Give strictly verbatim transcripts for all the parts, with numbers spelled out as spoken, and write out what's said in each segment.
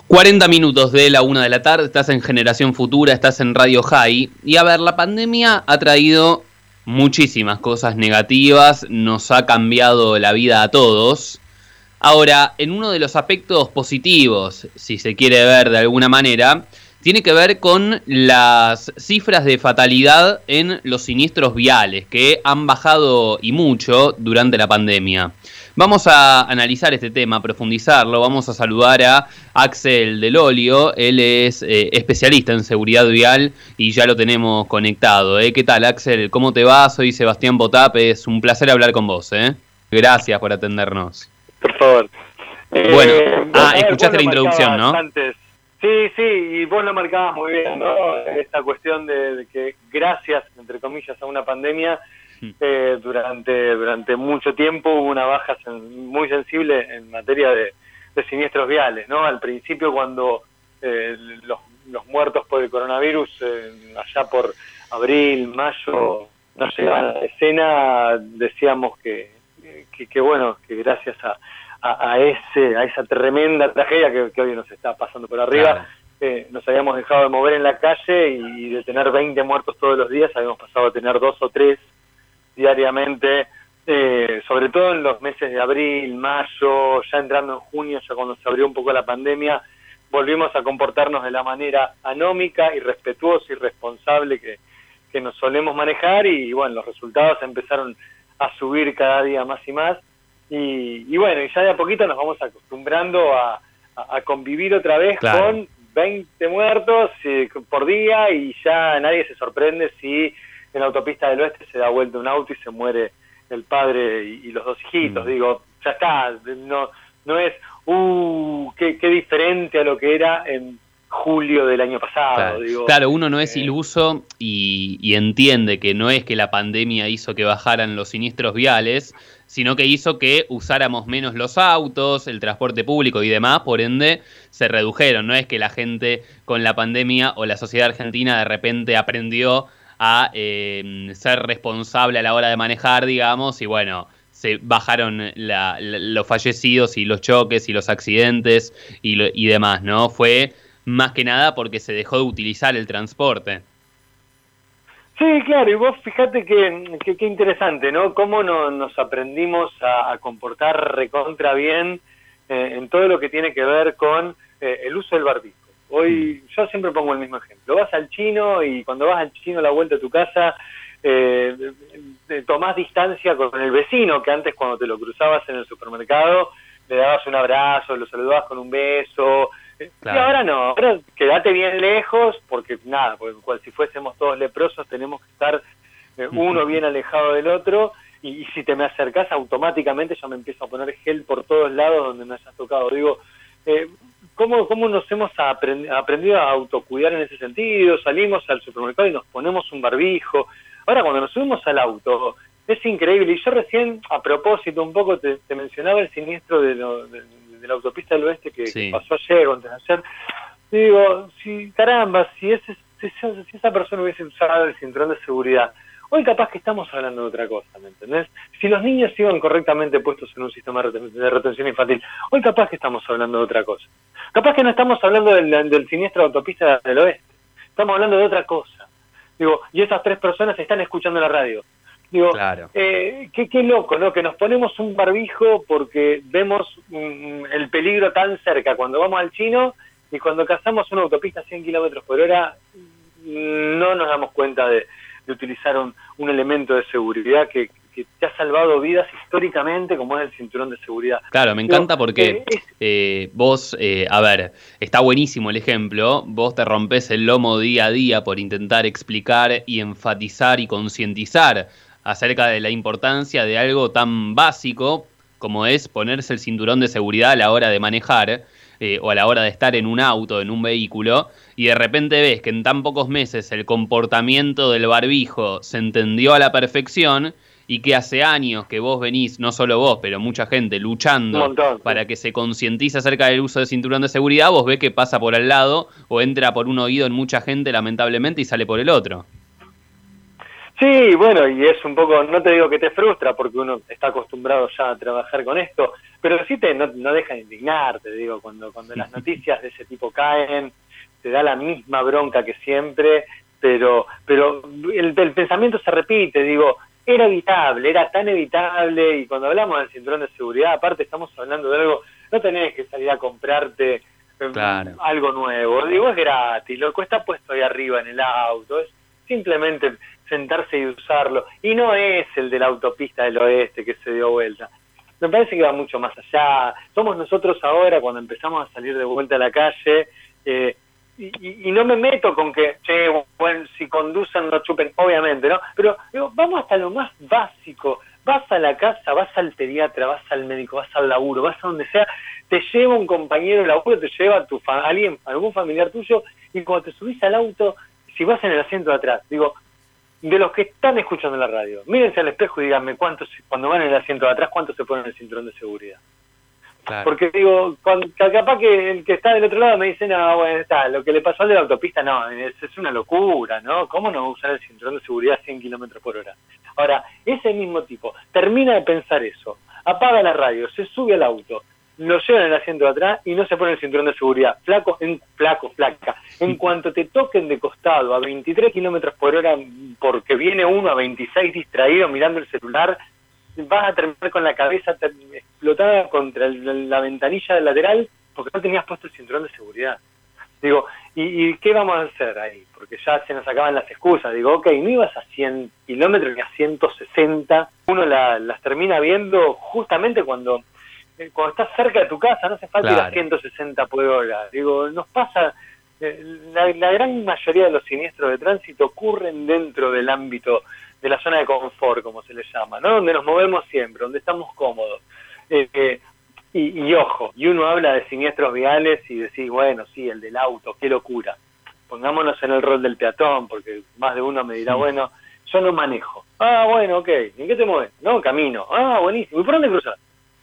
cuarenta minutos de la una de la tarde, estás en Generación Futura, estás en Radio High. Y a ver, la pandemia ha traído muchísimas cosas negativas, nos ha cambiado la vida a todos. Ahora, en uno de los aspectos positivos, si se quiere ver de alguna manera, tiene que ver con las cifras de fatalidad en los siniestros viales, que han bajado y mucho durante la pandemia. Vamos a analizar este tema, profundizarlo. Vamos a saludar a Axel Del Olio. Él es eh, especialista en seguridad vial y ya lo tenemos conectado. ¿eh? ¿Qué tal, Axel? ¿Cómo te va? Soy Sebastián Botap. Es un placer hablar con vos. ¿eh? Gracias por atendernos. Por favor. Bueno, eh, ah, escuchaste la introducción, ¿no? Antes. Sí, sí, y vos lo marcabas muy bien, ¿no? Esta cuestión de, de que gracias, entre comillas, a una pandemia, eh, durante durante mucho tiempo hubo una baja sen- muy sensible en materia de, de siniestros viales, ¿no? Al principio, cuando eh, los, los muertos por el coronavirus, eh, allá por abril, mayo, no llegaban a la escena, decíamos que, que, que bueno, que gracias a A, a ese a esa tremenda tragedia que, que hoy nos está pasando por arriba, claro. eh, nos habíamos dejado de mover en la calle y de tener veinte muertos todos los días, habíamos pasado a tener dos o tres diariamente, eh, sobre todo en los meses de abril, mayo, ya entrando en junio, ya cuando se abrió un poco la pandemia, volvimos a comportarnos de la manera anómica y respetuosa y responsable que, que nos solemos manejar, y bueno, los resultados empezaron a subir cada día más y más. Y, y bueno, y ya de a poquito nos vamos acostumbrando a, a, a convivir otra vez, claro, con veinte muertos eh, por día, y ya nadie se sorprende si en la autopista del Oeste se da vuelta un auto y se muere el padre y, y los dos hijitos. Mm. Digo, ya está, no no es, uh, qué, qué diferente a lo que era en julio del año pasado. Claro, digo, claro uno no es eh, iluso y, y entiende que no es que la pandemia hizo que bajaran los siniestros viales, sino que hizo que usáramos menos los autos, el transporte público y demás, por ende se redujeron. No es que la gente con la pandemia o la sociedad argentina de repente aprendió a eh, ser responsable a la hora de manejar, digamos, y bueno, se bajaron la, la, los fallecidos y los choques y los accidentes y, lo, y demás, ¿no? Fue más que nada porque se dejó de utilizar el transporte. Sí, claro, y vos fíjate que, que, que interesante, ¿no? Cómo no, nos aprendimos a, a comportar recontra bien eh, en todo lo que tiene que ver con eh, el uso del barbijo. Hoy, mm. yo siempre pongo el mismo ejemplo. Vas al chino y cuando vas al chino a la vuelta a tu casa, eh, tomás distancia con el vecino, que antes cuando te lo cruzabas en el supermercado, le dabas un abrazo, lo saludabas con un beso. Claro. Y ahora no, ahora quédate bien lejos, porque nada, porque cual si fuésemos todos leprosos tenemos que estar eh, uno bien alejado del otro, y, y si te me acercás automáticamente yo me empiezo a poner gel por todos lados donde me hayas tocado. Digo, eh, ¿cómo, cómo nos hemos aprend- aprendido a autocuidar en ese sentido? Salimos al supermercado y nos ponemos un barbijo. Ahora cuando nos subimos al auto es increíble, y yo recién, a propósito un poco, te, te mencionaba el siniestro de, lo, de, de la autopista del Oeste que, sí. que pasó ayer o antes de ayer. Digo, si caramba, si, ese, si, si esa persona hubiese usado el cinturón de seguridad, hoy capaz que estamos hablando de otra cosa, ¿me entendés? Si los niños iban correctamente puestos en un sistema de retención infantil, hoy capaz que estamos hablando de otra cosa. Capaz que no estamos hablando del, del siniestro de autopista del Oeste, estamos hablando de otra cosa. Digo, y esas tres personas están escuchando la radio. Digo, claro. eh, qué, qué loco, ¿no? Que nos ponemos un barbijo porque vemos um, el peligro tan cerca cuando vamos al chino, y cuando cazamos una autopista a cien kilómetros por hora no nos damos cuenta de, de utilizar un, un elemento de seguridad que, que te ha salvado vidas históricamente, como es el cinturón de seguridad. Claro, me encanta Digo, porque eh, eh, vos, eh, a ver, está buenísimo el ejemplo, vos te rompés el lomo día a día por intentar explicar y enfatizar y concientizar acerca de la importancia de algo tan básico como es ponerse el cinturón de seguridad a la hora de manejar eh, o a la hora de estar en un auto, en un vehículo, y de repente ves que en tan pocos meses el comportamiento del barbijo se entendió a la perfección, y que hace años que vos venís, no solo vos, pero mucha gente luchando montón, para sí. que se concientice acerca del uso del cinturón de seguridad, vos ves que pasa por al lado o entra por un oído en mucha gente lamentablemente y sale por el otro. Sí, bueno, y es un poco, no te digo que te frustra porque uno está acostumbrado ya a trabajar con esto, pero sí te no, no deja de indignarte, digo, cuando cuando las noticias de ese tipo caen, te da la misma bronca que siempre, pero pero el, el pensamiento se repite, digo, era evitable, era tan evitable, y cuando hablamos del cinturón de seguridad, aparte estamos hablando de algo, no tenés que salir a comprarte Claro. algo nuevo, digo, es gratis, lo que está puesto ahí arriba en el auto, es simplemente sentarse y usarlo, y no es el de la autopista del oeste que se dio vuelta, me parece que va mucho más allá, somos nosotros ahora cuando empezamos a salir de vuelta a la calle, eh, y, y, y no me meto con que, che, bueno, si conducen no chupen, obviamente, ¿no? Pero digo, vamos hasta lo más básico, vas a la casa, vas al pediatra, vas al médico, vas al laburo, vas a donde sea, te lleva un compañero de laburo, te lleva a tu fa alguien, algún familiar tuyo, y cuando te subís al auto, si vas en el asiento de atrás, digo, de los que están escuchando la radio, mírense al espejo y díganme cuántos, cuando van en el asiento de atrás, cuántos se ponen el cinturón de seguridad. Claro. Porque digo, cuando, capaz que el que está del otro lado me dice, no, bueno, está, lo que le pasó al de la autopista, no, es, es una locura, ¿no? ¿Cómo no usar el cinturón de seguridad a cien kilómetros por hora? Ahora, ese mismo tipo termina de pensar eso, apaga la radio, se sube al auto, lo lleva en el asiento de atrás y no se pone el cinturón de seguridad. Flaco, en, flaco, flaca. En cuanto te toquen de costado a veintitrés kilómetros por hora porque viene uno a veintiséis distraído mirando el celular, vas a terminar con la cabeza explotada contra el, la ventanilla del lateral porque no tenías puesto el cinturón de seguridad. Digo, ¿y, ¿y qué vamos a hacer ahí? Porque ya se nos acaban las excusas. Digo, ok, no ibas a cien kilómetros ni a ciento sesenta. Uno la, las termina viendo justamente cuando... cuando estás cerca de tu casa, no hace falta claro. ir a ciento sesenta por hora. Digo, nos pasa, eh, la, la gran mayoría de los siniestros de tránsito ocurren dentro del ámbito de la zona de confort, como se le llama, ¿no? Donde nos movemos siempre, donde estamos cómodos. Eh, eh, y, y ojo, y uno habla de siniestros viales y decís, bueno, sí, el del auto, qué locura. Pongámonos en el rol del peatón, porque más de uno me dirá, sí. bueno, yo no manejo. Ah, bueno, ok, ¿en qué te mueves? No, camino. Ah, buenísimo. ¿Y por dónde cruzas?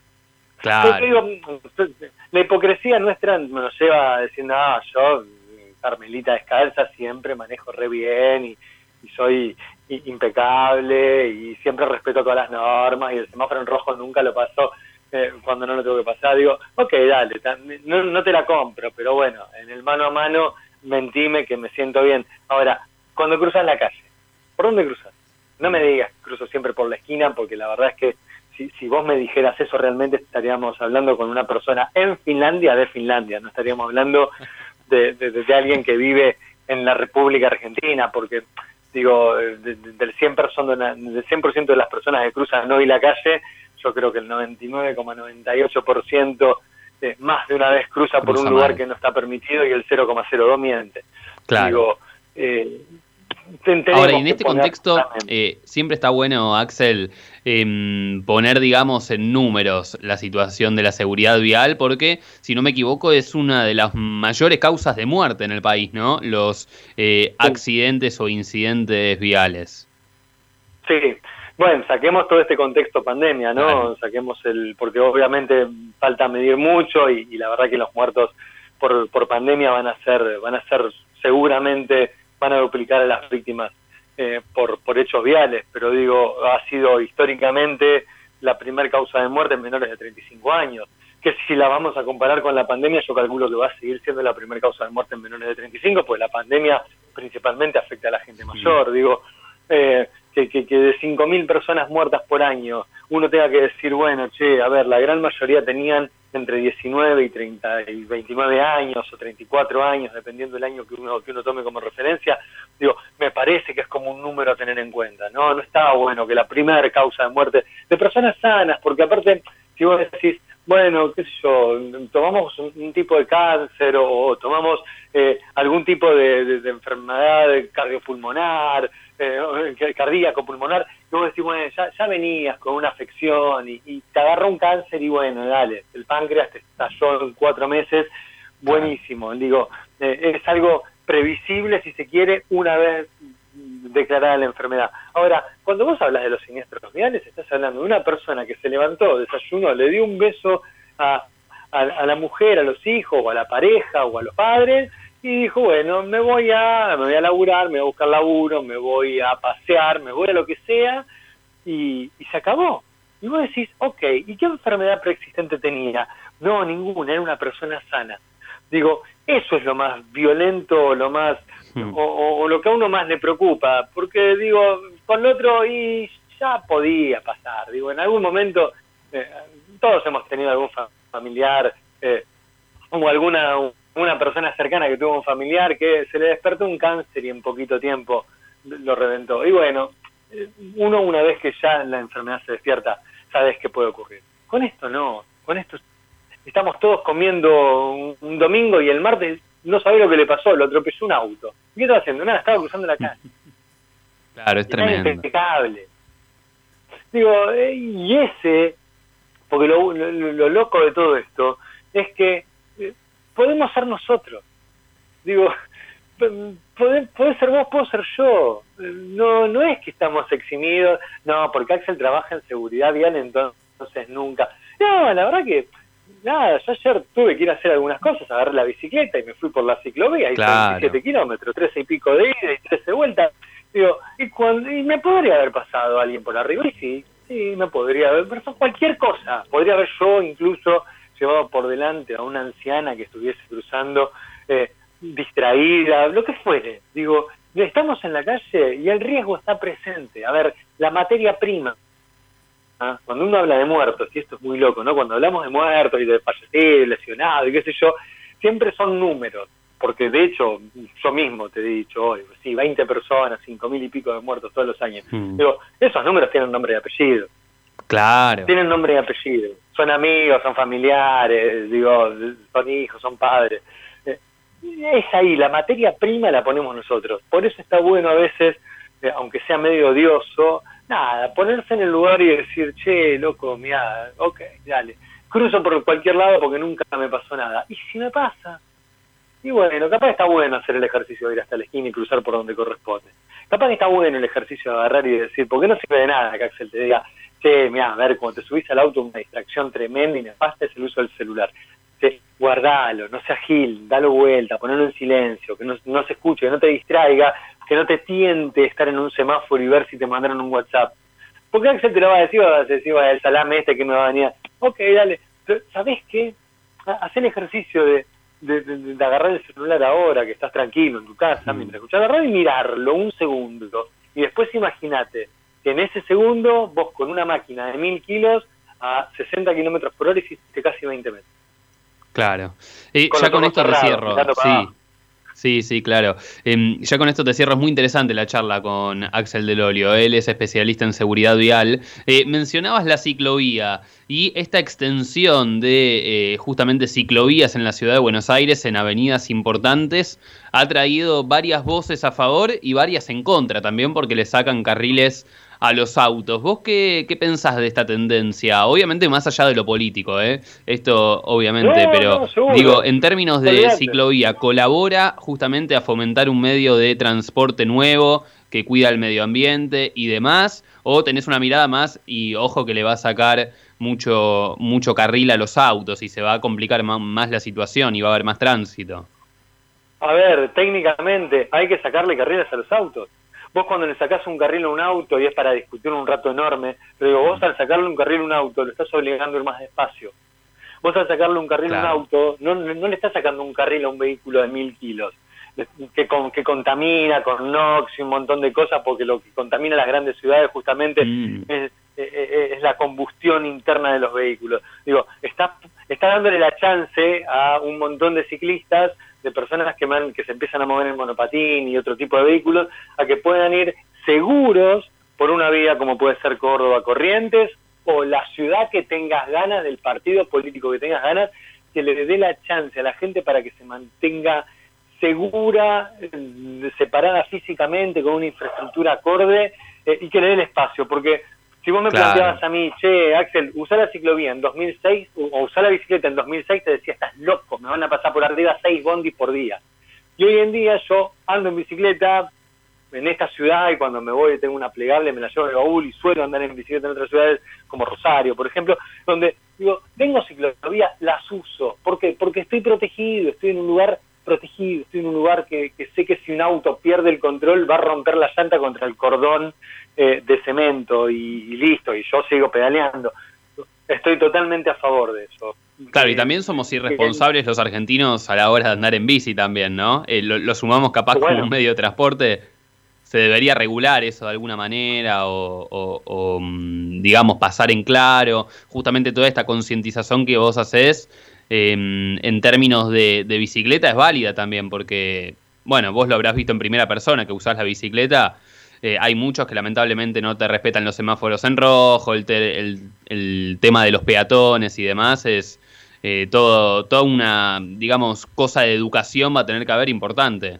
Claro. Digo, la hipocresía nuestra nos lleva diciendo, ah, yo, Carmelita descalza, siempre manejo re bien y, y soy impecable y siempre respeto todas las normas y el semáforo en rojo nunca lo paso eh, cuando no lo tengo que pasar. Digo, ok, dale, no, no te la compro, pero bueno, en el mano a mano mentime que me siento bien. Ahora, cuando cruzas la calle, ¿por dónde cruzas? No me digas que cruzo siempre por la esquina, porque la verdad es que Si, si vos me dijeras eso, realmente estaríamos hablando con una persona en Finlandia de Finlandia, no estaríamos hablando de, de, de alguien que vive en la República Argentina, porque, digo, de, de, del cien por ciento del cien por ciento de las personas que cruzan hoy la calle, yo creo que el noventa y nueve coma noventa y ocho por ciento eh, más de una vez cruza, cruza por un mal. lugar que no está permitido y el cero coma cero dos miente. Claro. Digo, eh, Ahora, y en este contexto, eh, siempre está bueno, Axel, eh, poner, digamos, en números la situación de la seguridad vial, porque, si no me equivoco, es una de las mayores causas de muerte en el país, ¿no? Los eh, accidentes o incidentes viales. Sí, bueno, saquemos todo este contexto pandemia, ¿no? Claro. Saquemos el, porque obviamente falta medir mucho y, y la verdad que los muertos por, por pandemia van a ser, van a ser seguramente... van a duplicar a las víctimas eh, por, por hechos viales, pero digo, ha sido históricamente la primera causa de muerte en menores de treinta y cinco años, que si la vamos a comparar con la pandemia, yo calculo que va a seguir siendo la primera causa de muerte en menores de treinta y cinco, pues la pandemia principalmente afecta a la gente mayor, sí. digo, eh, que, que, que de cinco mil personas muertas por año, uno tenga que decir, bueno, che, a ver, la gran mayoría tenían entre diecinueve y treinta y veintinueve años o treinta y cuatro años, dependiendo del año que uno que uno tome como referencia, digo, me parece que es como un número a tener en cuenta, ¿no? No está bueno que la primera causa de muerte de personas sanas, porque aparte, si vos decís, bueno, qué sé yo, tomamos un, un tipo de cáncer o, o tomamos eh, algún tipo de, de, de enfermedad cardiopulmonar, eh, cardíaco pulmonar, y vos decís, bueno, ya, ya venías con una afección y, y te agarró un cáncer y bueno, dale, el páncreas te estalló en cuatro meses, buenísimo, digo, eh, es algo previsible si se quiere una vez declarada la enfermedad. Ahora, cuando vos hablas de los siniestros viales, estás hablando de una persona que se levantó, desayunó, le dio un beso a, a, a la mujer, a los hijos, o a la pareja, o a los padres, y dijo, bueno, me voy a me voy a laburar, me voy a buscar laburo, me voy a pasear, me voy a lo que sea, y, y se acabó. Y vos decís, ok, ¿y qué enfermedad preexistente tenía? No, ninguna, era una persona sana. Digo, eso es lo más violento, lo más Hmm. o, o, o lo que a uno más le preocupa, porque digo, con lo otro, y ya podía pasar. Digo, en algún momento, eh, todos hemos tenido algún familiar, eh, o alguna una persona cercana que tuvo un familiar que se le despertó un cáncer y en poquito tiempo lo reventó. Y bueno, uno una vez que ya la enfermedad se despierta, sabes qué puede ocurrir. Con esto no, con esto estamos todos comiendo un, un domingo y el martes no sabés lo que le pasó, lo atropelló un auto. ¿Qué estaba haciendo? Nada, estaba cruzando la calle. Claro, es y tremendo. Impecable. Digo, eh, y ese, porque lo, lo, lo loco de todo esto es que eh, podemos ser nosotros. Digo, Podés, podés ser vos, puedo ser yo. No, no es que estamos eximidos, no, porque Axel trabaja en seguridad vial, entonces nunca. No, la verdad que, nada, yo ayer tuve que ir a hacer algunas cosas, agarré la bicicleta y me fui por la ciclovía, y claro. veintisiete kilómetros, trece y pico de ida y trece vueltas. Digo, y, cuando, y me podría haber pasado alguien por arriba, y sí, sí, me podría haber, pero cualquier cosa. Podría haber yo incluso llevado por delante a una anciana que estuviese cruzando, eh, distraída, lo que fuere. Digo, estamos en la calle y el riesgo está presente. A ver, la materia prima, ¿ah? Cuando uno habla de muertos, y esto es muy loco, ¿no? Cuando hablamos de muertos y de fallecidos, lesionados y qué sé yo, siempre son números, porque de hecho, yo mismo te he dicho hoy, sí, veinte personas, cinco mil y pico de muertos todos los años. Hmm. Digo, esos números tienen nombre y apellido. Claro. Tienen nombre y apellido. Son amigos, son familiares, digo, son hijos, son padres. Es ahí, la materia prima la ponemos nosotros. Por eso está bueno a veces, eh, aunque sea medio odioso, nada, ponerse en el lugar y decir, che, loco, mirá, ok, dale, cruzo por cualquier lado porque nunca me pasó nada. ¿Y si me pasa? Y bueno, capaz está bueno hacer el ejercicio de ir hasta la esquina y cruzar por donde corresponde. Capaz que está bueno el ejercicio de agarrar y decir, porque no sirve de nada que Axel te diga, che, mirá, a ver, cuando te subís al auto una distracción tremenda y nefasta es el uso del celular. Guardalo, no seas gil, dalo vuelta, ponelo en silencio, que no, no se escuche, que no te distraiga, que no te tiente estar en un semáforo y ver si te mandaron un WhatsApp. Porque Axel te lo va a decir, va a decir, el salame este que me va a venir. Ok, dale, pero ¿sabés qué? Haz el ejercicio de, de, de, de agarrar el celular ahora, que estás tranquilo en tu casa, mm. mientras escuchás la radio, y mirarlo un segundo. Y después imagínate que en ese segundo, vos con una máquina de mil kilos a sesenta kilómetros por hora hiciste casi veinte metros. Claro. Eh, ya con esto te cierro. Sí, sí, sí, claro. Eh, ya con esto te cierro. Es muy interesante la charla con Axel Del Olio. Él es especialista en seguridad vial. Eh, mencionabas la ciclovía y esta extensión de eh, justamente ciclovías en la ciudad de Buenos Aires, en avenidas importantes, ha traído varias voces a favor y varias en contra también, porque le sacan carriles a los autos. ¿Vos qué, qué pensás de esta tendencia? Obviamente más allá de lo político, ¿eh? Esto obviamente, no, pero no, digo, en términos de Olvidate. ciclovía, ¿colabora justamente a fomentar un medio de transporte nuevo que cuida el medio ambiente y demás? ¿O tenés una mirada más y ojo que le va a sacar mucho, mucho carril a los autos y se va a complicar más, más la situación y va a haber más tránsito? A ver, técnicamente hay que sacarle carriles a los autos. Vos cuando le sacás un carril a un auto y es para discutir un rato enorme, pero digo, vos al sacarle un carril a un auto lo estás obligando a ir más despacio. Vos al sacarle un carril claro. a un auto no, no le estás sacando un carril a un vehículo de mil kilos que, con, que contamina con NOx y un montón de cosas, porque lo que contamina las grandes ciudades justamente mm. es, es, es la combustión interna de los vehículos. Digo, está, está dándole la chance a un montón de ciclistas, de personas que, man, que se empiezan a mover en monopatín y otro tipo de vehículos, a que puedan ir seguros por una vía como puede ser Córdoba Corrientes, o la ciudad que tengas ganas, del partido político que tengas ganas, que le dé la chance a la gente para que se mantenga segura, eh, separada físicamente, con una infraestructura acorde, eh, y que le dé el espacio, porque si vos me claro. planteabas a mí, che, Axel, usá la ciclovía en dos mil seis, o usá la bicicleta en dos mil seis, te decía, estás loco, me van a pasar por arriba seis bondis por día. Y hoy en día yo ando en bicicleta en esta ciudad, y cuando me voy tengo una plegable, me la llevo en el baúl, y suelo andar en bicicleta en otras ciudades, como Rosario, por ejemplo, donde, digo, tengo ciclovía, las uso. ¿Por qué? Porque estoy protegido, estoy en un lugar protegido, estoy en un lugar que, que sé que si un auto pierde el control va a romper la llanta contra el cordón eh, de cemento y, y listo, y yo sigo pedaleando. Estoy totalmente a favor de eso. Claro, y también somos irresponsables los argentinos a la hora de andar en bici también, ¿no? Eh, lo, lo sumamos capaz bueno. como un medio de transporte. Se debería regular eso de alguna manera o, o, o, digamos, pasar en claro. Justamente toda esta concientización que vos hacés eh, en términos de, de bicicleta es válida también porque, bueno, vos lo habrás visto en primera persona que usás la bicicleta. Eh, hay muchos que lamentablemente no te respetan los semáforos en rojo, el, te, el, el tema de los peatones y demás es eh, todo, toda una, digamos, cosa de educación va a tener que haber importante.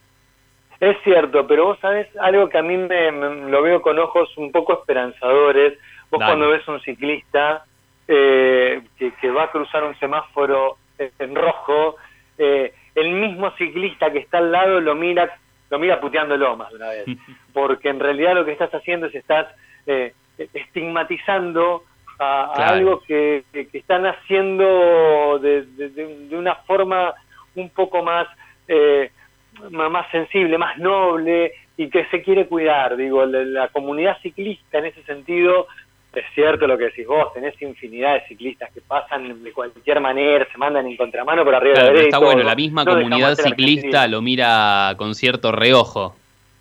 Es cierto, pero vos sabés algo que a mí me, me lo veo con ojos un poco esperanzadores. Vos Dale. Cuando ves un ciclista eh, que, que va a cruzar un semáforo en rojo, eh, el mismo ciclista que está al lado lo mira lo mira puteándolo más de una vez, porque en realidad lo que estás haciendo es estás eh, estigmatizando a, claro. a algo que, que, que están haciendo de, de, de una forma un poco más eh, más sensible, más noble y que se quiere cuidar. Digo, la, la comunidad ciclista en ese sentido, es cierto lo que decís vos, tenés infinidad de ciclistas que pasan de cualquier manera, se mandan en contramano por arriba claro, de la derecha. Está bueno, la misma no comunidad ciclista lo mira con cierto reojo.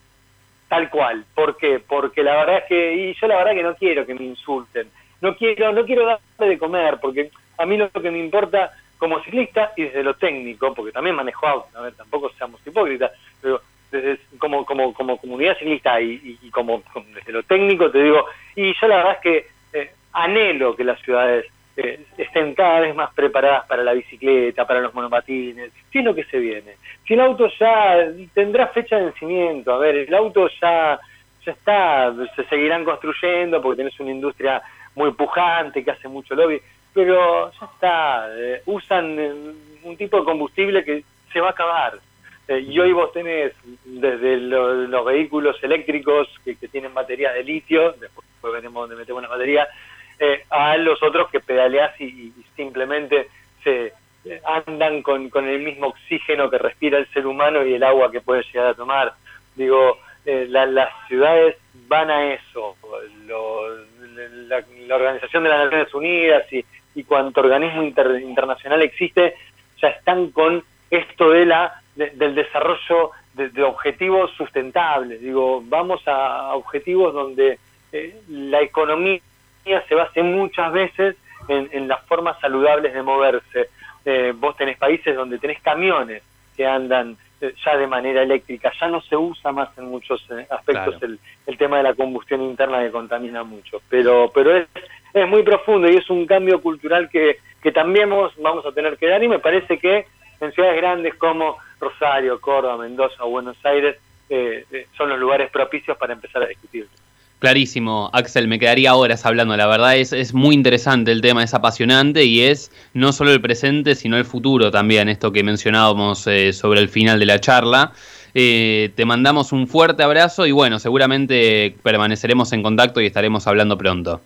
Tal cual. ¿Por qué? Porque la verdad es que, y yo la verdad que no quiero que me insulten, no quiero, no quiero darle de comer, porque a mí lo que me importa como ciclista y desde lo técnico, porque también manejo auto, a ver, tampoco seamos hipócritas, pero desde como como como comunidad ciclista y, y, y como, como desde lo técnico te digo, y yo la verdad es que eh, anhelo que las ciudades eh, estén cada vez más preparadas para la bicicleta, para los monopatines, si es lo que se viene. Si el auto ya tendrá fecha de vencimiento, a ver, el auto ya ya está, se seguirán construyendo porque tenés una industria muy pujante que hace mucho lobby, pero ya está, eh, usan eh, un tipo de combustible que se va a acabar. Eh, y hoy vos tenés desde lo, los vehículos eléctricos que, que tienen baterías de litio, después veremos dónde metemos las baterías, eh, a los otros que pedaleás y, y simplemente se eh, andan con, con el mismo oxígeno que respira el ser humano y el agua que puede llegar a tomar. Digo, eh, la, las ciudades van a eso. Lo, la, la Organización de las Naciones Unidas y, y cuanto organismo inter, internacional existe, ya están con esto de la de, del desarrollo de, de objetivos sustentables. Digo, vamos a, a objetivos donde eh, la economía se base muchas veces en, en las formas saludables de moverse. Eh, vos tenés países donde tenés camiones que andan eh, ya de manera eléctrica, ya no se usa más en muchos eh, aspectos claro. el, el tema de la combustión interna que contamina mucho, pero pero es, es muy profundo y es un cambio cultural que, que también vamos, vamos a tener que dar, y me parece que en ciudades grandes como Rosario, Córdoba, Mendoza o Buenos Aires eh, eh, son los lugares propicios para empezar a discutir. Clarísimo, Axel, me quedaría horas hablando, la verdad es, es muy interesante el tema, es apasionante y es no solo el presente, sino el futuro también, esto que mencionábamos eh, sobre el final de la charla. Eh, te mandamos un fuerte abrazo y bueno, seguramente permaneceremos en contacto y estaremos hablando pronto.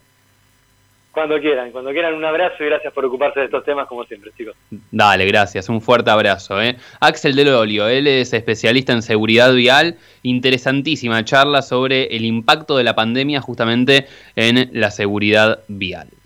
Cuando quieran, cuando quieran, un abrazo y gracias por ocuparse de estos temas como siempre, chicos. Dale, gracias, un fuerte abrazo. ¿eh? Axel Del Olio, él es especialista en seguridad vial, interesantísima charla sobre el impacto de la pandemia justamente en la seguridad vial.